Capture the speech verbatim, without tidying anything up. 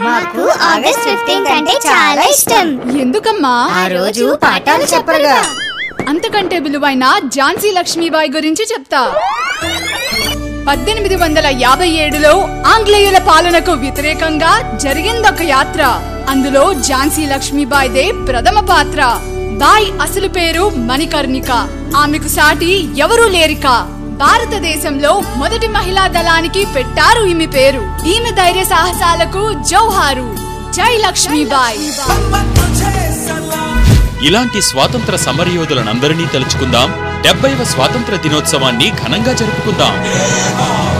మాకు August fifteenth అంటే చాలా ఇష్టం. ఎందుకమ్మా? ఆ రోజు పాఠాలు చెప్పరుగా. అంతకంటే విలువైన ఝాన్సీ లక్ష్మీబాయి గురించి చెప్తా. పద్దెనిమిది వందల యాభై ఏడులో ఆంగ్లేయుల పాలనకు వ్యతిరేకంగా జరిగిందొక యాత్ర. అందులో ఝాన్సీ లక్ష్మీబాయిదే ప్రథమ పాత్ర. బాయ్ అసలు పేరు మణికర్ణిక. ఆమెకు సాటి ఎవరూ లేరిక. భారతదేశంలో మొదటి మహిళా దళానికి పెట్టారు ఈమె పేరు. ఈమె ధైర్య సాహసాలకు జౌహారు. జై లక్ష్మీబాయి. ఇలాంటి స్వాతంత్ర సమరయోధులందరినీ తలుచుకుందాం. డెబ్బైవ స్వాతంత్ర దినోత్సవాన్ని ఘనంగా జరుపుకుందాం.